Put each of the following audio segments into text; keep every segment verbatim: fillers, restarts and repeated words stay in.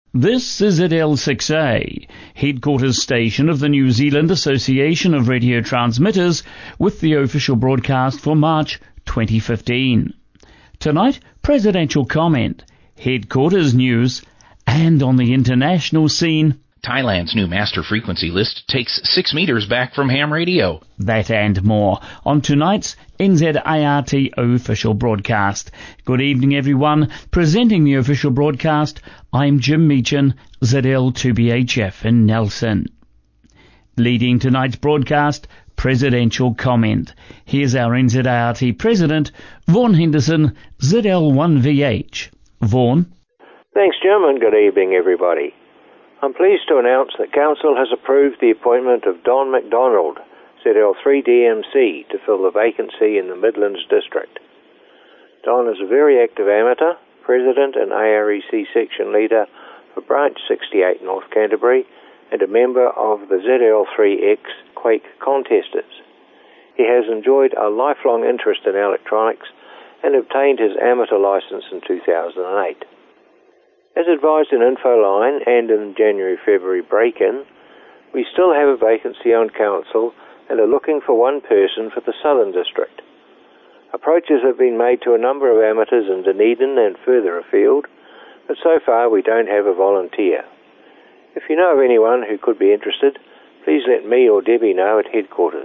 This is Z L six A, headquarters station of the New Zealand Association of Radio Transmitters, with the official broadcast for March twenty fifteen. Tonight, presidential comment, headquarters news, and on the international scene, Thailand's new master frequency list takes six meters back from ham radio. That and more on tonight's N Z A R T official broadcast. Good evening, everyone. Presenting the official broadcast, I'm Jim Meechan, Z L two B H F in Nelson. Leading tonight's broadcast, presidential comment. Here's our N Z A R T President, Vaughan Henderson, Z L one V H. Vaughan. Thanks, Jim, and good evening, everybody. I'm pleased to announce that Council has approved the appointment of Don McDonald, Z L three D M C, to fill the vacancy in the Midlands District. Don is a very active amateur, President and A R E C Section Leader for Branch sixty-eight North Canterbury, and a member of the Z L three X Quake contesters. He has enjoyed a lifelong interest in electronics and obtained his amateur licence in two thousand eight. As advised in Infoline and in January-February break-in, we still have a vacancy on Council and are looking for one person for the Southern District. Approaches have been made to a number of amateurs in Dunedin and further afield, but so far we don't have a volunteer. If you know of anyone who could be interested, please let me or Debbie know at headquarters.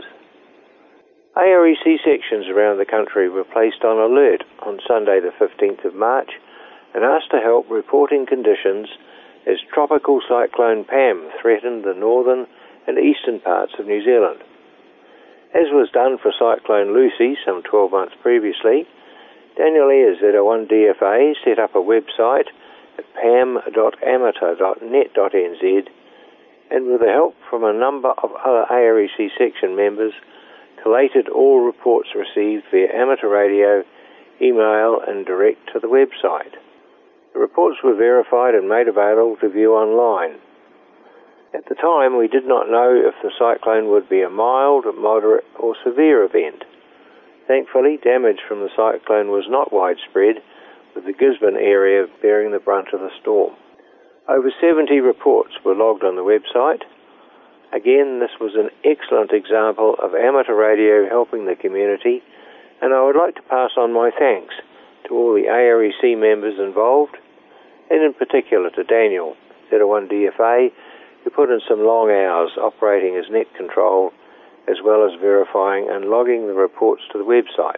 A R E C sections around the country were placed on alert on Sunday the fifteenth of March and asked to help reporting conditions as Tropical Cyclone Pam threatened the northern and eastern parts of New Zealand. As was done for Cyclone Lucy some twelve months previously, Daniel Ayres at Z L one D F A set up a website at pam dot amateur dot net dot n z and with the help from a number of other A R E C section members, collated all reports received via amateur radio, email and direct to the website. The reports were verified and made available to view online. At the time, we did not know if the cyclone would be a mild, moderate or severe event. Thankfully, damage from the cyclone was not widespread, with the Gisborne area bearing the brunt of the storm. Over seventy reports were logged on the website. Again, this was an excellent example of amateur radio helping the community, and I would like to pass on my thanks to all the A R E C members involved, and in particular to Daniel, Z L one D F A, who put in some long hours operating as net control, as well as verifying and logging the reports to the website.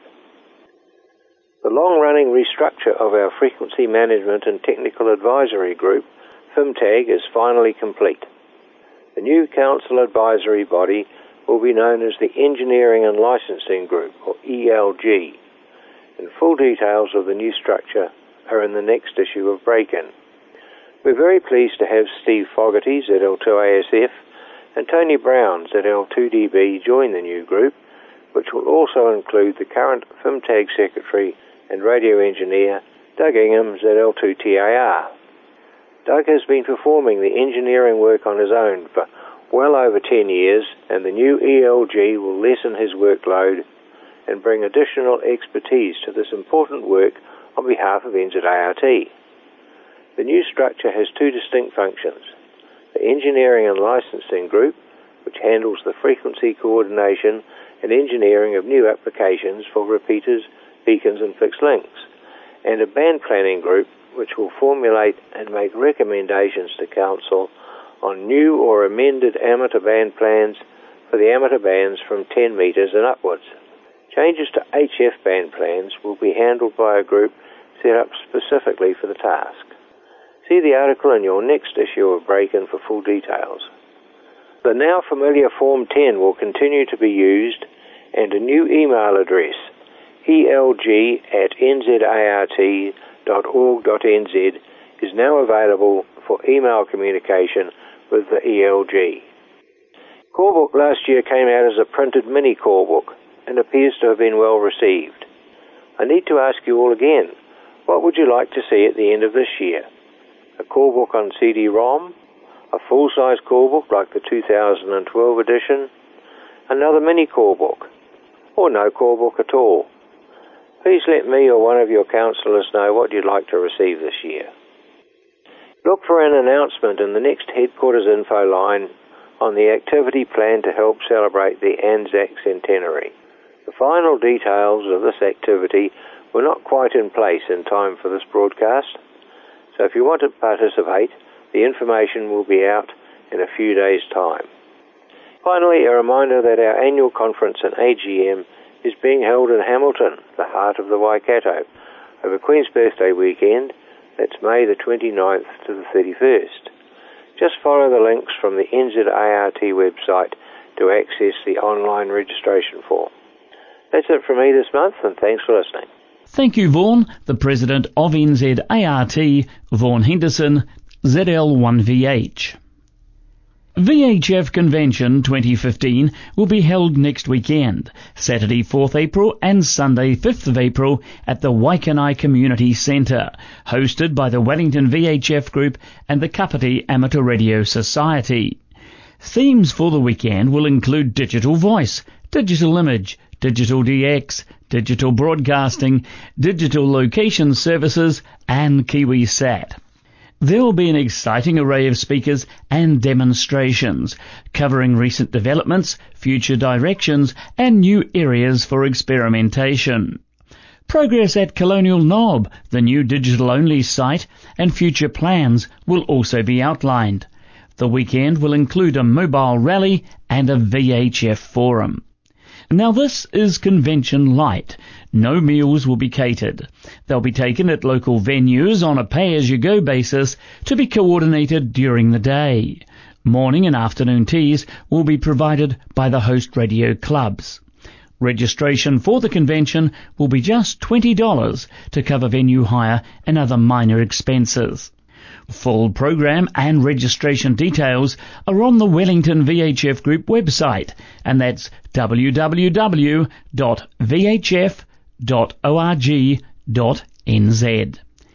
The long-running restructure of our Frequency Management and Technical Advisory Group, FIMTAG, is finally complete. The new Council Advisory Body will be known as the Engineering and Licensing Group, or E L G, and full details of the new structure are in the next issue of Break-In. We're very pleased to have Steve Fogarty, Z L two A S F, and Tony Brown, Z L two D B, join the new group, which will also include the current FIMTAG Secretary and Radio Engineer, Doug Ingham, Z L two T A R. Doug has been performing the engineering work on his own for well over ten years, and the new E L G will lessen his workload and bring additional expertise to this important work on behalf of N Z A R T. The new structure has two distinct functions: the Engineering and Licensing Group, which handles the frequency coordination and engineering of new applications for repeaters, beacons and fixed links, and a Band Planning Group, which will formulate and make recommendations to Council on new or amended amateur band plans for the amateur bands from ten metres and upwards. Changes to H F band plans will be handled by a group set up specifically for the task. See the article in your next issue of Break-In for full details. The now familiar Form ten will continue to be used, and a new email address, E L G at n z a r t dot org dot n z, is now available for email communication with the E L G. Callbook last year came out as a printed mini callbook and appears to have been well received. I need to ask you all again, what would you like to see at the end of this year? A callbook on C D ROM? A full-size callbook like the two thousand twelve edition? Another mini callbook? Or no callbook at all? Please let me or one of your councillors know what you'd like to receive this year. Look for an announcement in the next headquarters info line on the activity planned to help celebrate the Anzac centenary. The final details of this activity were not quite in place in time for this broadcast, so if you want to participate, the information will be out in a few days' time. Finally, a reminder that our annual conference and A G M is being held in Hamilton, the heart of the Waikato, over Queen's Birthday weekend. That's May the twenty-ninth to the thirty-first. Just follow the links from the N Z A R T website to access the online registration form. That's it from me this month, and thanks for listening. Thank you, Vaughan. The President of N Z A R T, Vaughan Henderson, Z L one V H. V H F Convention twenty fifteen will be held next weekend, Saturday fourth April and Sunday fifth of April at the Waikanai Community Centre, hosted by the Wellington V H F Group and the Kapiti Amateur Radio Society. Themes for the weekend will include digital voice, digital image, digital D X, digital broadcasting, digital location services and KiwiSat. There will be an exciting array of speakers and demonstrations covering recent developments, future directions and new areas for experimentation. Progress at Colonial Knob, the new digital-only site, and future plans will also be outlined. The weekend will include a mobile rally and a V H F forum. Now this is Convention Light. No meals will be catered. They'll be taken at local venues on a pay-as-you-go basis to be coordinated during the day. Morning and afternoon teas will be provided by the host radio clubs. Registration for the convention will be just twenty dollars to cover venue hire and other minor expenses. Full program and registration details are on the Wellington V H F Group website, and that's w w w dot v h f dot org dot n z.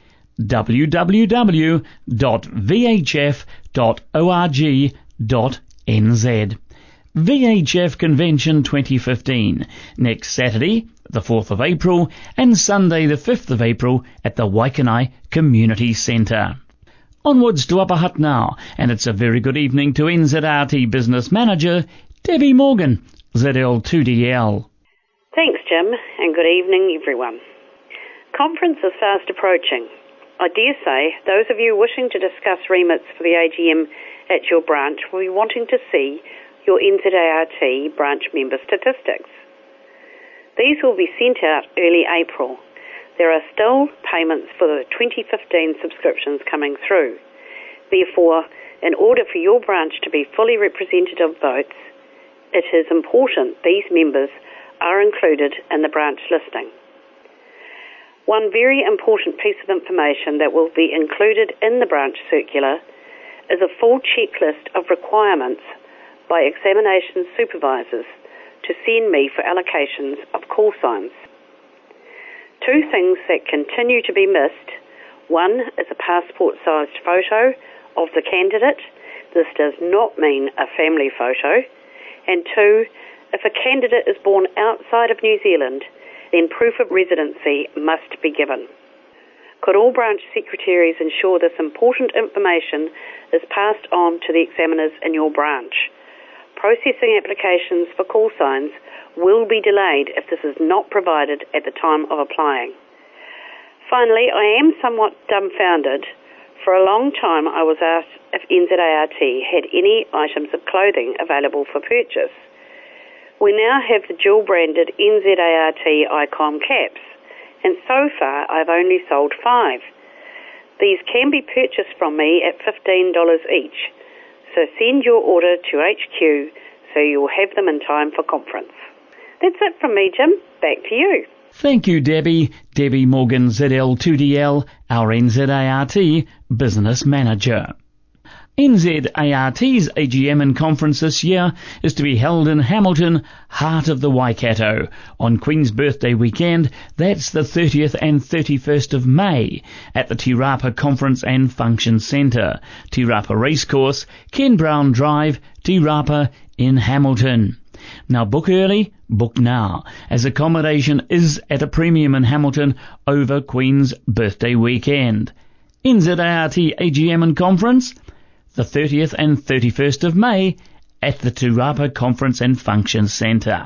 w w w dot v h f dot org dot n z. V H F Convention twenty fifteen, next Saturday, the fourth of April, and Sunday, the fifth of April, at the Waikanai Community Centre. Onwards to Upper Hutt now, and it's a very good evening to N Z A R T Business Manager, Debbie Morgan, Z L two D L. Thanks, Jim, and good evening, everyone. Conference is fast approaching. I dare say those of you wishing to discuss remits for the A G M at your branch will be wanting to see your N Z A R T branch member statistics. These will be sent out early April. There are still payments for the twenty fifteen subscriptions coming through. Therefore, in order for your branch to be fully represented of votes, it is important these members are included in the branch listing. One very important piece of information that will be included in the branch circular is a full checklist of requirements by examination supervisors to send me for allocations of call signs. Two things that continue to be missed. One is a passport-sized photo of the candidate. This does not mean a family photo. And two, if a candidate is born outside of New Zealand, then proof of residency must be given. Could all branch secretaries ensure this important information is passed on to the examiners in your branch? Processing applications for call signs will be delayed if this is not provided at the time of applying. Finally, I am somewhat dumbfounded. For a long time I was asked if N Z A R T had any items of clothing available for purchase. We now have the dual-branded N Z A R T Icon caps, and so far I've only sold five. These can be purchased from me at fifteen dollars each, so send your order to H Q so you'll have them in time for conference. That's it from me, Jim. Back to you. Thank you, Debbie. Debbie Morgan, Z L two D L, our N Z A R T Business Manager. N Z A R T's A G M and conference this year is to be held in Hamilton, heart of the Waikato, on Queen's Birthday weekend. That's the thirtieth and thirty-first of May, at the Te Rapa Conference and Function Centre, Te Rapa Racecourse, Ken Brown Drive, Te Rapa in Hamilton. Now book early, book now, as accommodation is at a premium in Hamilton over Queen's Birthday weekend. N Z A R T A G M and Conference, the thirtieth and thirty-first of May at the Turapa Conference and Function Centre.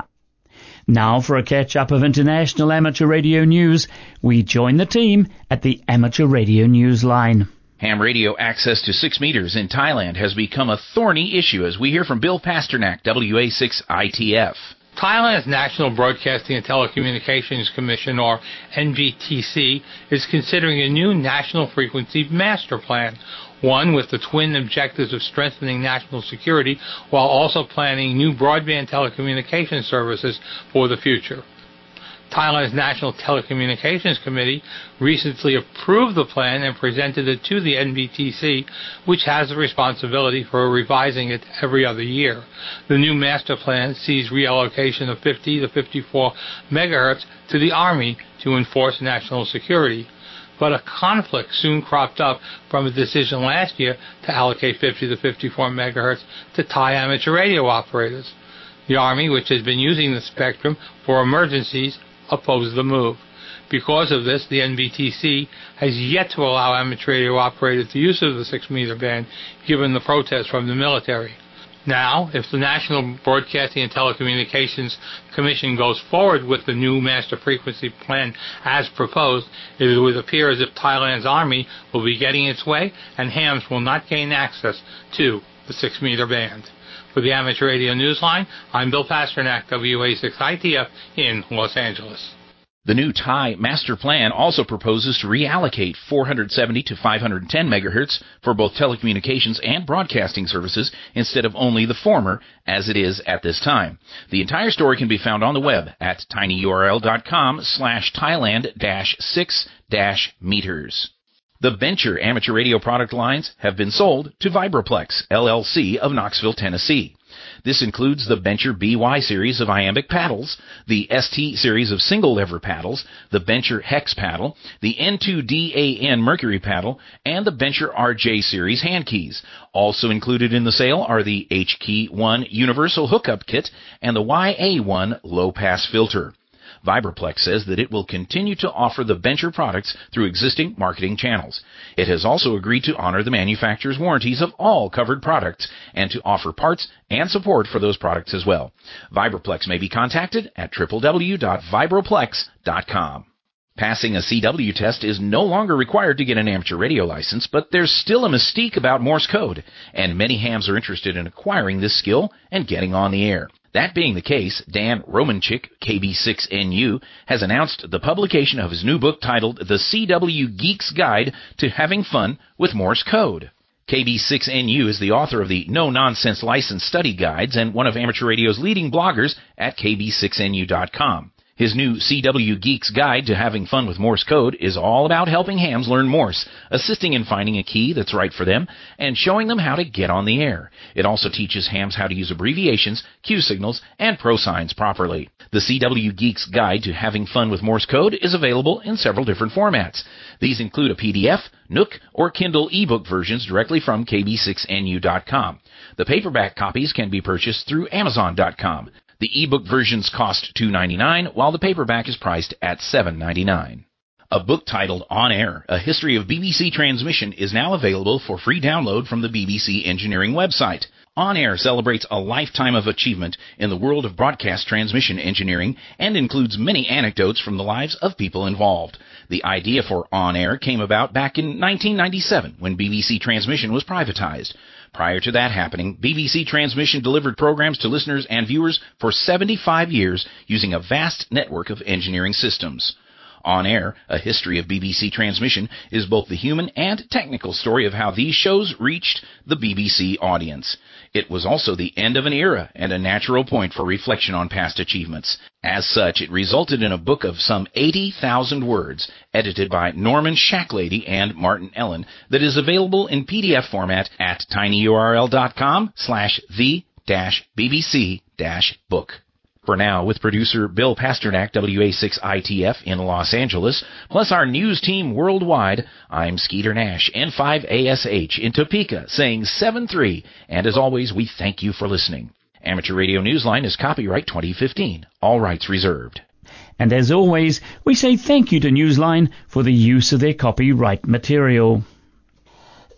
Now for a catch-up of international amateur radio news, we join the team at the Amateur Radio News Line. Ham radio access to six meters in Thailand has become a thorny issue, as we hear from Bill Pasternak, W A six I T F. Thailand's National Broadcasting and Telecommunications Commission, or N B T C, is considering a new national frequency master plan, one with the twin objectives of strengthening national security while also planning new broadband telecommunications services for the future. Thailand's National Telecommunications Committee recently approved the plan and presented it to the N B T C, which has the responsibility for revising it every other year. The new master plan sees reallocation of fifty to fifty-four megahertz to the Army to enforce national security. But a conflict soon cropped up from a decision last year to allocate fifty to fifty-four megahertz to Thai amateur radio operators. The Army, which has been using the spectrum for emergencies, opposed the move. Because of this, the N B T C has yet to allow amateur radio operators the use of the six meter band, given the protest from the military. Now, if the National Broadcasting and Telecommunications Commission goes forward with the new master frequency plan as proposed, it would appear as if Thailand's Army will be getting its way and hams will not gain access to the six meter band. For the Amateur Radio Newsline, I'm Bill Pasternak, W A six I T F in Los Angeles. The new Thai master plan also proposes to reallocate four hundred seventy to five hundred ten megahertz for both telecommunications and broadcasting services instead of only the former, as it is at this time. The entire story can be found on the web at tinyurl.com slash Thailand dash six dash meters. The Bencher amateur radio product lines have been sold to Vibroplex, L L C of Knoxville, Tennessee. This includes the Bencher B Y series of iambic paddles, the S T series of single-lever paddles, the Bencher Hex paddle, the N two D A N Mercury paddle, and the Bencher R J series hand keys. Also included in the sale are the H Key one universal hookup kit and the Y A one low-pass filter. Vibroplex says that it will continue to offer the Bencher products through existing marketing channels. It has also agreed to honor the manufacturer's warranties of all covered products and to offer parts and support for those products as well. Vibroplex may be contacted at w w w dot vibroplex dot com. Passing a C W test is no longer required to get an amateur radio license, but there's still a mystique about Morse code, and many hams are interested in acquiring this skill and getting on the air. That being the case, Dan Romanchik, K B six N U, has announced the publication of his new book titled The C W Geek's Guide to Having Fun with Morse Code. K B six N U is the author of the No Nonsense License Study Guides and one of amateur radio's leading bloggers at k b six n u dot com. His new C W Geek's Guide to Having Fun with Morse Code is all about helping hams learn Morse, assisting in finding a key that's right for them, and showing them how to get on the air. It also teaches hams how to use abbreviations, Q signals, and pro signs properly. The C W Geek's Guide to Having Fun with Morse Code is available in several different formats. These include a P D F, Nook, or Kindle ebook versions directly from k b six n u dot com. The paperback copies can be purchased through amazon dot com. The ebook versions cost two dollars and ninety-nine cents, while the paperback is priced at seven dollars and ninety-nine cents. A book titled On Air, A History of B B C Transmission is now available for free download from the B B C Engineering website. On Air celebrates a lifetime of achievement in the world of broadcast transmission engineering and includes many anecdotes from the lives of people involved. The idea for On Air came about back in nineteen ninety-seven when B B C Transmission was privatized. Prior to that happening, B B C Transmission delivered programs to listeners and viewers for seventy-five years using a vast network of engineering systems. On Air, A History of B B C Transmission is both the human and technical story of how these shows reached the B B C audience. It was also the end of an era and a natural point for reflection on past achievements. As such, it resulted in a book of some eighty thousand words, edited by Norman Shacklady and Martin Ellen, that is available in P D F format at tinyurl.com slash the dash bbc dash book. For now, with producer Bill Pasternak, W A six I T F in Los Angeles, plus our news team worldwide, I'm Skeeter Nash, N five A S H in Topeka, saying seven three, and as always, we thank you for listening. Amateur Radio Newsline is copyright twenty fifteen, all rights reserved. And as always, we say thank you to Newsline for the use of their copyright material.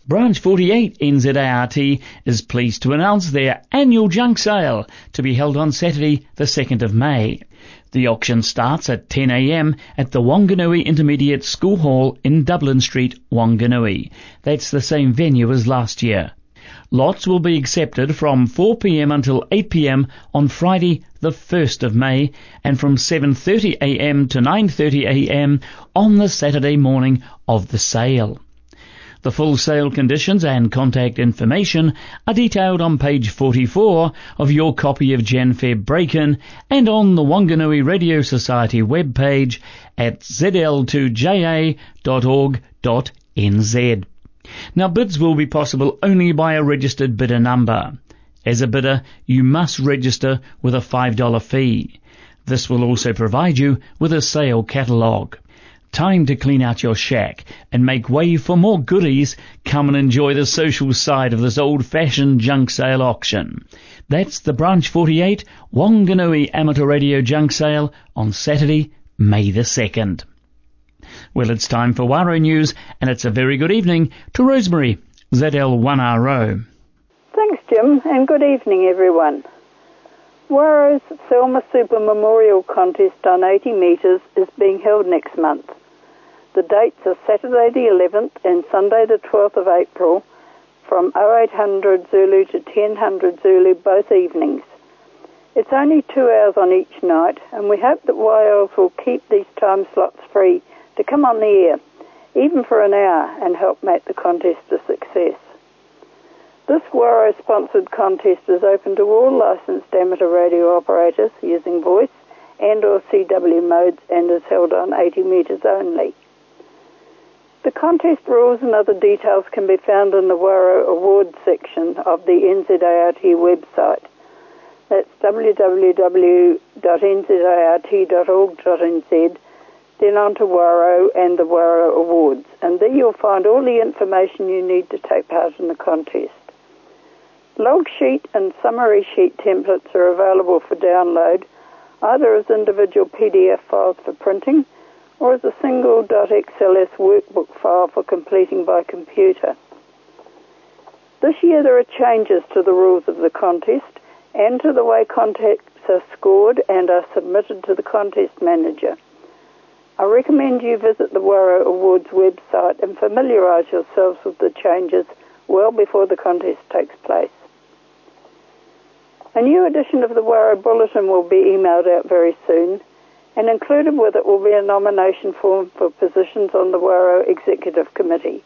Branch forty-eight N Z A R T is pleased to announce their annual junk sale to be held on Saturday the second of May. The auction starts at ten a m at the Wanganui Intermediate School Hall in Dublin Street, Wanganui. That's the same venue as last year. Lots will be accepted from four p m until eight p m on Friday the first of May and from seven thirty a m to nine thirty a m on the Saturday morning of the sale. The full sale conditions and contact information are detailed on page forty-four of your copy of Jan Feb Break-In and on the Wanganui Radio Society webpage at z l two j a dot org dot n z. Now, bids will be possible only by a registered bidder number. As a bidder, you must register with a five dollar fee. This will also provide you with a sale catalogue. Time to clean out your shack and make way for more goodies. Come and enjoy the social side of this old-fashioned junk sale auction. That's the Branch forty-eight Wanganui Amateur Radio Junk Sale on Saturday, May the second. Well, it's time for Waro News, and it's a very good evening to Rosemary, Z L one R O. Thanks, Jim, and good evening, everyone. Waro's Selma Super Memorial Contest on eighty metres is being held next month. The dates are Saturday the eleventh and Sunday the twelfth of April from oh eight hundred Zulu to ten hundred Zulu both evenings. It's only two hours on each night, and we hope that Y Ls will keep these time slots free to come on the air, even for an hour, and help make the contest a success. This Waro-sponsored contest is open to all licensed amateur radio operators using voice and or C W modes and is held on eighty metres only. The contest rules and other details can be found in the Waro Awards section of the N Z A R T website. That's w w w dot n z a r t dot org dot n z, then on to Waro and the Waro Awards, and there you'll find all the information you need to take part in the contest. Log sheet and summary sheet templates are available for download, either as individual P D F files for printing or as a single .xls workbook file for completing by computer. This year there are changes to the rules of the contest and to the way contests are scored and are submitted to the contest manager. I recommend you visit the Waro Awards website and familiarise yourselves with the changes well before the contest takes place. A new edition of the Waro Bulletin will be emailed out very soon, and included with it will be a nomination form for positions on the Waro Executive Committee.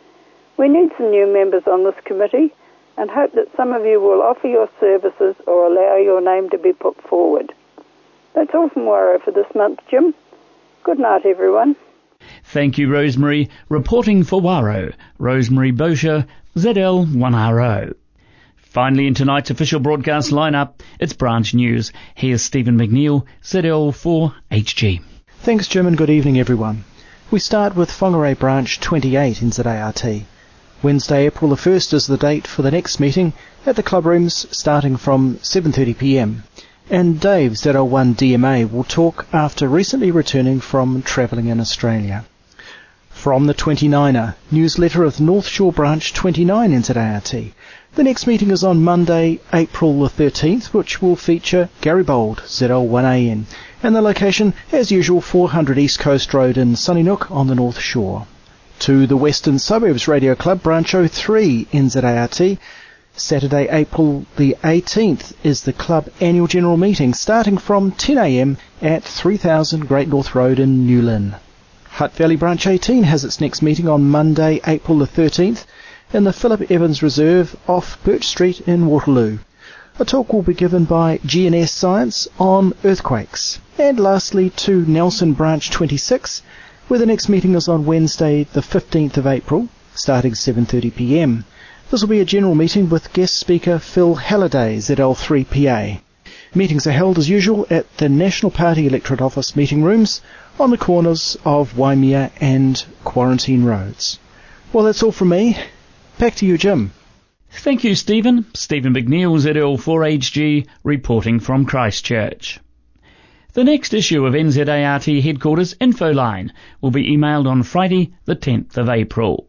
We need some new members on this committee and hope that some of you will offer your services or allow your name to be put forward. That's all from Waro for this month, Jim. Good night, everyone. Thank you, Rosemary. Reporting for Waro, Rosemary Bosher, Z L one R O. Finally, in tonight's official broadcast lineup, it's Branch News. Here's Stephen McNeil, Z L four H G. Thanks, Jim, and good evening, everyone. We start with Whangarei Branch twenty-eight in Z A R T. Wednesday, April the first is the date for the next meeting at the club rooms starting from seven thirty p m. And Dave, Z L one D M A, will talk after recently returning from travelling in Australia. From the twenty-niner, newsletter of North Shore Branch twenty-nine in Z A R T. The next meeting is on Monday, April the thirteenth, which will feature Gary Bold, Z L one A N, and the location, as usual, four hundred East Coast Road in Sunnynook on the North Shore. To the Western Suburbs Radio Club, Branch oh three in Z A R T. Saturday, April the eighteenth is the club annual general meeting, starting from ten a m at three thousand Great North Road in New Lynn. Hutt Valley Branch eighteen has its next meeting on Monday, April the thirteenth, in the Philip Evans Reserve off Birch Street in Waterloo. A talk will be given by G N S Science on earthquakes. And lastly, to Nelson Branch twenty-six, where the next meeting is on Wednesday, the fifteenth of April, starting seven thirty p m. This will be a general meeting with guest speaker Phil Halliday, Z L three P A. Meetings are held as usual at the National Party Electorate Office meeting rooms on the corners of Waimea and Quarantine Roads. Well, that's all from me. Back to you, Jim. Thank you, Stephen. Stephen McNeil, Z L four H G, reporting from Christchurch. The next issue of N Z A R T Headquarters Info Line will be emailed on Friday, the tenth of April.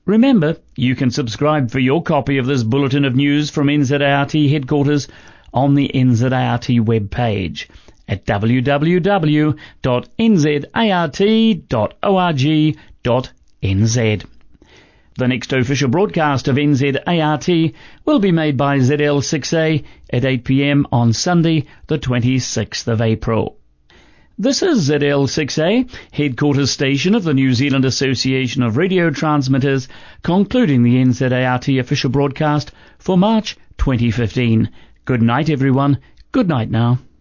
Remember, you can subscribe for your copy of this bulletin of news from N Z A R T headquarters on the N Z A R T webpage at w w w dot n z a r t dot org dot n z. The next official broadcast of N Z A R T will be made by Z L six A at eight p m on Sunday, the twenty-sixth of April. This is Z L six A, headquarters station of the New Zealand Association of Radio Transmitters, concluding the N Z A R T official broadcast for March twenty fifteen. Good night, everyone. Good night now.